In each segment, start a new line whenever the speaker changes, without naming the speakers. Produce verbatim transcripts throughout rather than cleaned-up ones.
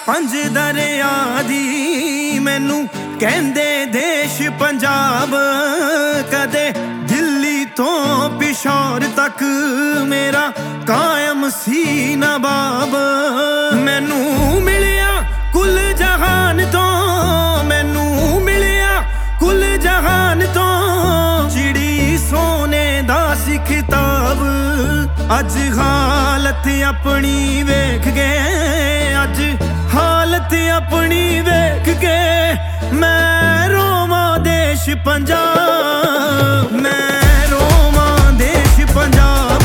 पंज दरिया दी मैनू कहंदे देश पंजाब, कदे दिल्ली तो पिशौर तक मेरा कायम सी नवाब। मैनू मिलिया कुल जहान तो, मैनू मिलिया कुल जहान तो, चिड़ी सोने दा सी खिताब। अज हालत अपनी वेख के, अज हालत अपनी वेख के, मैं रोवां देश पंजाब, मैं रोवां देश पंजाब।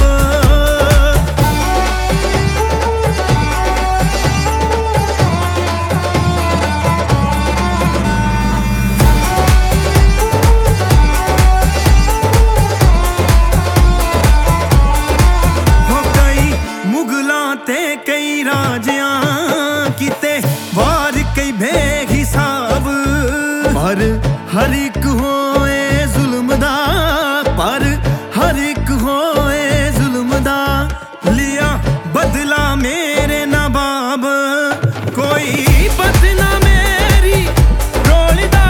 ते कई राजियां किते वार कई बेहिसाब, पर हर एक होए जुल्म दा, पर हर एक होए जुल्म दा, लिया बदला मेरे नवाब। कोई बदना मेरी रोलदा,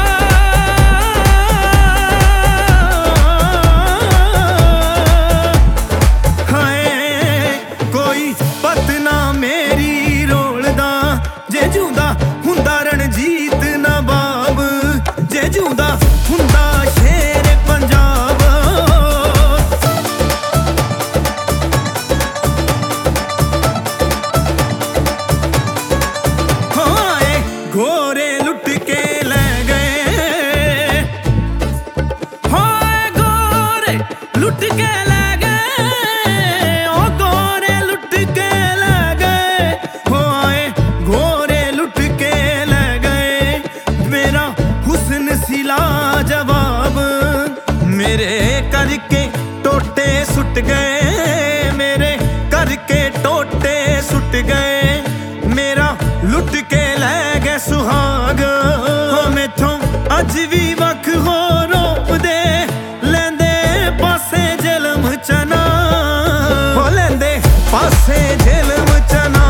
पतना मेरी रोलदा, जे जूंदा हुंदा रणजीत नवाब, जे जूंदा हुंदा शेर पंजाब। हाय गोरे लुट के ले गए, हाय गोरे लुट के ले जवाब। मेरे करके टोटे सुट गए, मेरे करके टोटे सुट गए, मेरा लुट के ले गए सुहाग। मैथों अज भी वख हो रोप दे, लेंदे पासे जलम चना, हो लेंदे पासे जलम चना।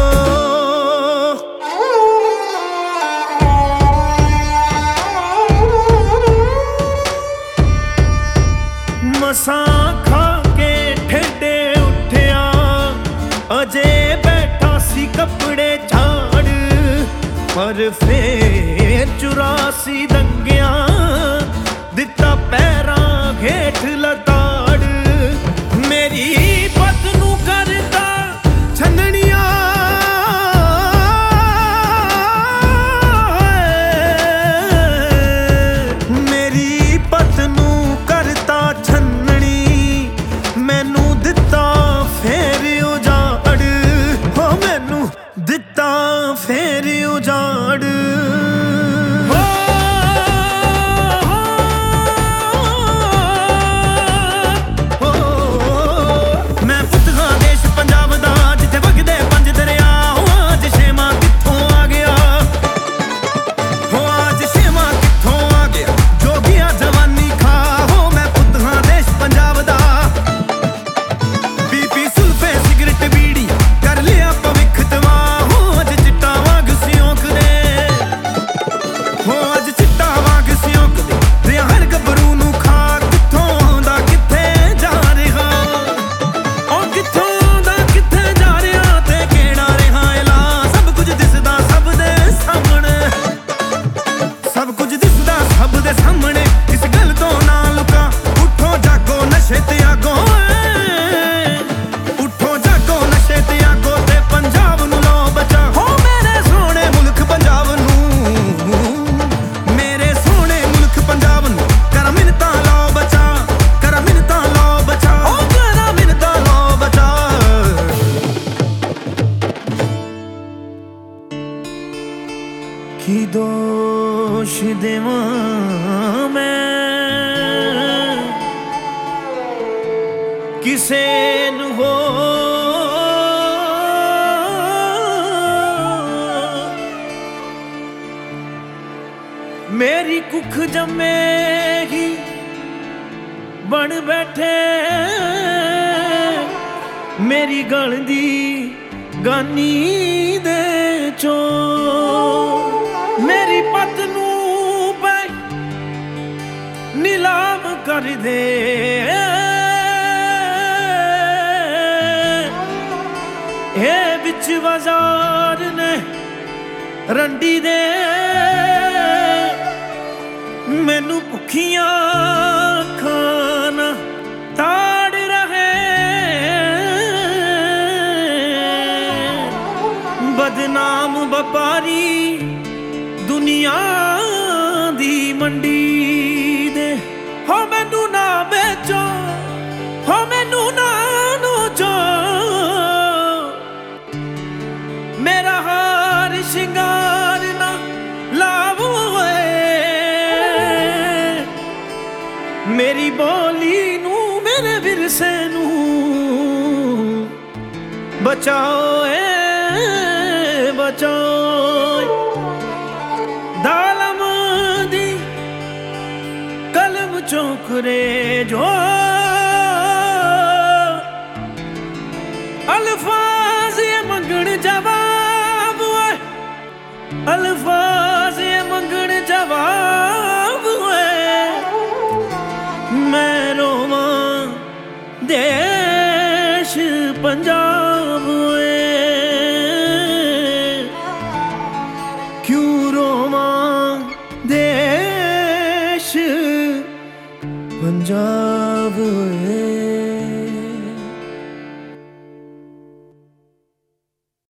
मसां खा के ठेडे उठिया, अजे बैठा सी कपड़े झाड़, पर फिर चुरासी दंगिया दिता पैरां घेठ लताड़। मेरी पत्नू करता छन्ननिया, मेरी पत्नू करता छन्ननी, मैनू दिता फेर उजाड़, हो मैनू दिता फेर उजाड़। मैं पुतगा देश पंजाब दा, जिथे वगदे पंज दरिया, आज शेमा कित्थों आ गया, हो आज शेमा कित्थों आ गया, जोगिया जवानी खा, हो मैं पुतगा देश पंजाब दा। बीपी सुल्फे सिगरेट बीड़ी कर लिया भविख तबाह, हो अज चिट्टा वाग सियोंक दे, हो अज चिट्टा वाग सियोंक दे, रिया हर गबरू नू खा, कित्थों आंदा कित्थे जा रिहा, ओ कित्थों आंदा कित्थे जा रिहा, ते केड़ा रिहा इला। सब कुछ दिसदा सब दे सामणे, सब कुछ दिसदा सब दे सामणे, इस गल तो ना लुका, उठो जागो नशे ते आगो, उठो जागो नशे ते आगो, ते पंजाब नू लो बचा, हो मेरे सोहणे मुल्क पंजाब नू, मेरे सोहणे मुल्क पंजाब नू, कर मिन्नतां लो बचा, कर मिन्नतां लो बचा, ओ कर मिन्नतां लो बचा। की दोष देवां मैं किसे नू हो, मेरी कुख जमे ही बन बैठे, मेरी गल दी गानी दे ਵਿੱਚੋਂ ਮੇਰੀ ਪੱਤ ਨੂੰ ਪੈ ਨੀਲਾਮ ਕਰ ਦੇ। ਇਹ ਵਿੱਚ ਬਾਜ਼ਾਰ ਨੇ ਰੰਡੀ ਦੇ ਮੈਨੂੰ ਭੁੱਖੀਆਂ ਖਾਣਾ ਤਾੜ ਰਹੇ। ਬਦਨਾਮ ਵਪਾਰੀ ਦੁਨੀਆ ਦੀ ਮੰਡੀ ਦੇ। ਹੋ ਮੈਨੂੰ ਨਾ ਵੇਚੋ, ਹੋ ਮੈਨੂੰ ਨਾ ਨੋਚੋ, ਮੇਰਾ ਹਾਰ ਸ਼ਿੰਗਾਰ ਨਾ ਲਾਵੋ। ਮੇਰੀ ਬੋਲੀ ਨੂੰ ਮੇਰੇ ਵਿਰਸੇ ਨੂੰ ਬਚਾਓ ਏ ਬਚਾਓ। ਦਾਲਮ ਦੀ ਕਲਮ ਚੋਖਰੇ ਜੋ ਅਲਫਾਜ਼ ਇਹ ਮੰਗਣ ਜਵਾਬ ਓਏ, ਅਲਫਾਜ਼ ਇਹ ਮੰਗਣ ਜਵਾਬ ਓਏ। ਮੈਂ ਰੋਵਾਂ ਦੇਸ਼ ਪੰਜਾਬ ਓਏ, ਕਿਉਂ ਰੋਵਾਂ ਦੇਸ਼ ਪੰਜਾਬ ਓਏ।